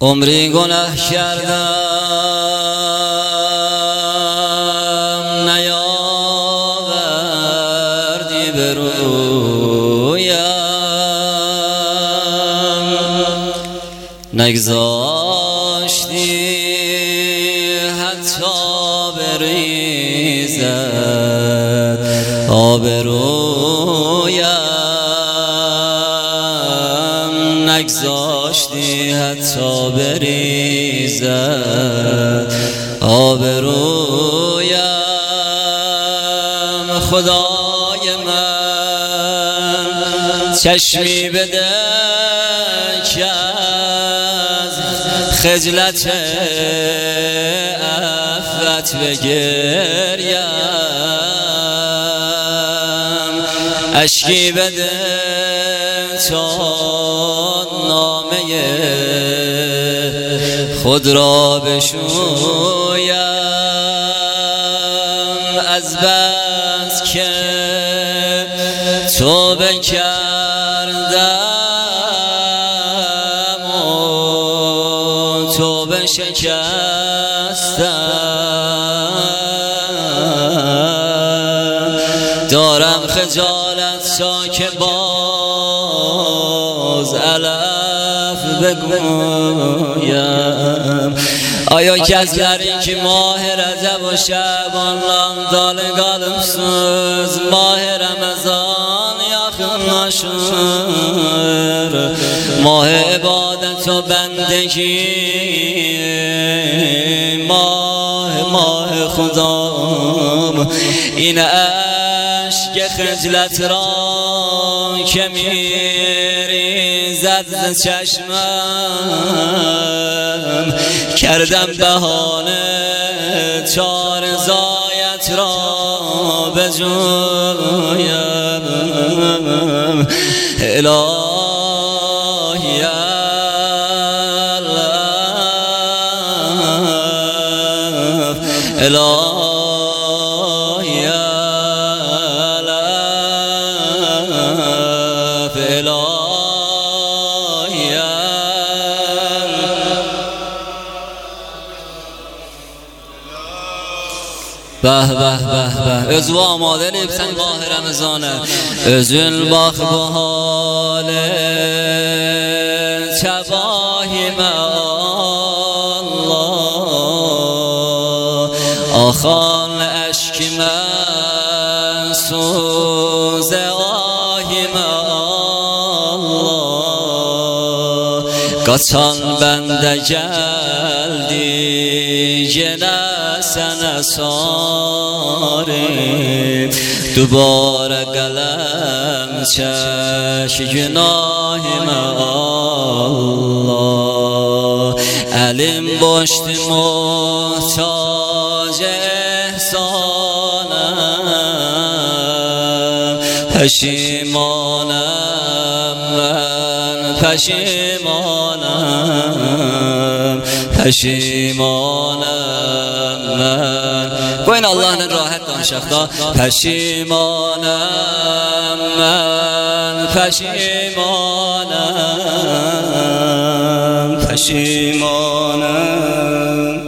عمری گناه کردم نیاوردی به رویم، نگذاشتی حتی بریزد آبرویم، نگذاشتی حتی بریزد آبرویم. خدای من چشمی بده که از خجلت عفوت بگریم، اشکی بده تا نامه خود را بشویم، از بس که توبه کردم و توبه شکستم، دارم خجالت تا که باز علف بگویم. آیا کس داری که ماه رجب و شعبان لام دال قلبسوز ماه رمضان یخن نشور، ماه عبادت و بندگی، ماه خدام، این عشق خجلت را که میریزد ز چشمم، کردم بهانه تا رضایت را بجویم. الهی الهی به به به به ازو آماده لیبسن ماه رمضانه، ازل باخ بحال تباهیم الله، آخان اشک من سوز آهیم الله، قطان بنده جلدی جنسن ساریم، دوباره قلم چش گناهیم الله، علم باشت محتاج احسانم، پشیمانم من پشیمانم، پشیمانم من. گوین الله راحت کن شخصا، پشیمانم من پشیمانم، پشیمانم.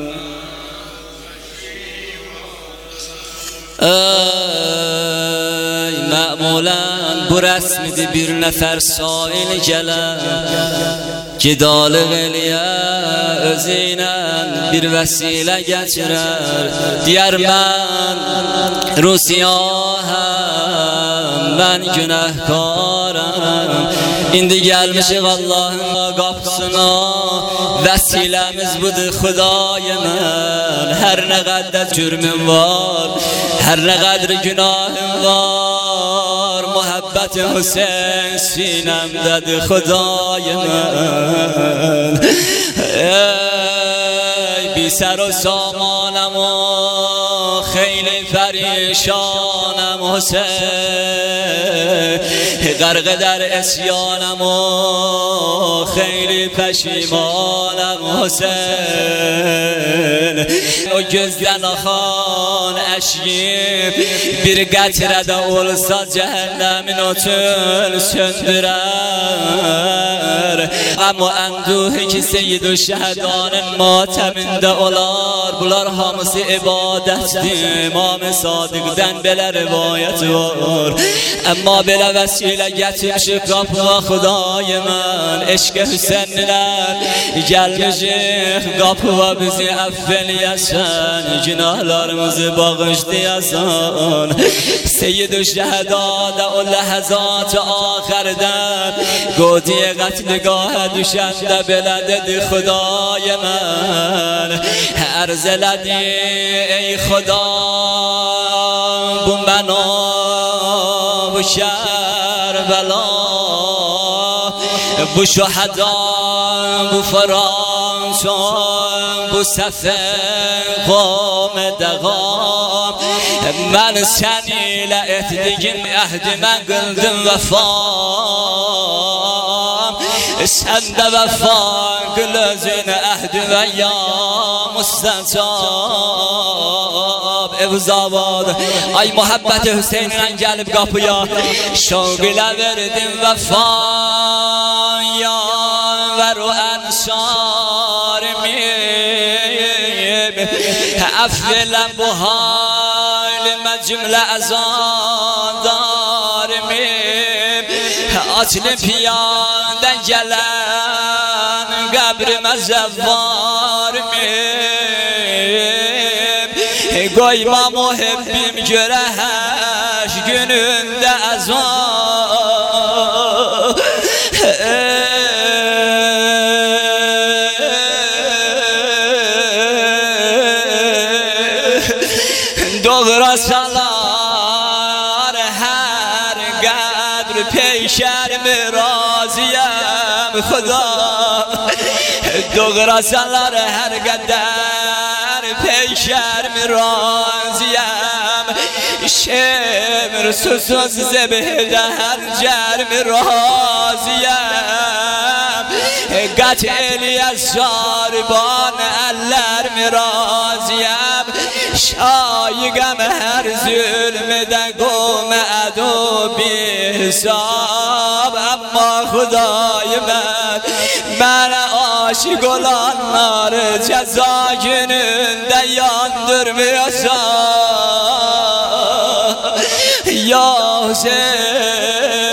ای معمولا bu rəsmidi bir nəfər sail gələr, Gidal qeliyə özünə bir vəsilə geçirər, deyər mən Rusiyahəm, mən günahkarım, indi gəlmişik Allahın qapısına, vəsiləmiz budur Xuday mən. Hər nə qədər cürmüm var, hər nə qədər günahım var, muhabbet Hüseyin sinemdedir Xuday mən. Ey bی سر و سامانم و خیلی پریشانم و حسین غرق در اسیانم و خیلی پشیمانم Hüseyin O gözden akan eşkim Bir getirede olsa cehennemin otunu söndürer Ama enduhi ki seyyid-ü şehedanın mateminde olar Bunlar hamısı ibadetdir İmam-ı Sadık'dan belə rivayet var Ama belə vesile getirmişik kapıma Xudayı mən Eşq-i Hüseyinler gelmişik kapıma bizi affeyleyesen Günahlarımızı bağışlayasan Seyyid-ü şehedada o lehzat-ı ahirden Godiye qatligahə düşəndə belə dedi Xudayı mən Ərz elədi ey Xuda Bu məna bu Kərbela Bu şəhəda bu Fransa Bu səfər qamədəqam Mən sən ilə etdigim əhdi mən qıldım vəfam Sən də vəfa qıl özünə əhdi və ya müstəcab Evzavad Ay muhabbət-i Hüseyin'lə gəlib qapıya Şavq ilə verdim vəfaya Ver o ensarımim Əffilən bu halimə cümlə əzadarımim Açlı piyada gələn qəbrimə zəvvarımim Qoyma muhibbim görə həş günündə əzvar Doğrasalar hər qədr peşərmi raziyəm Xuda Doğrasalar hər qədər peşərmi raziyəm Şemr susuz zebhdə hər cərmi raziyəm Qət eliyəz şariban əllərmi raziyəm Şayiqəm hər zülmdə qomə ədü bisab Amma Xudayı mənə aşıq olanları cəza günündə yandırmayasan Ya Hüseyin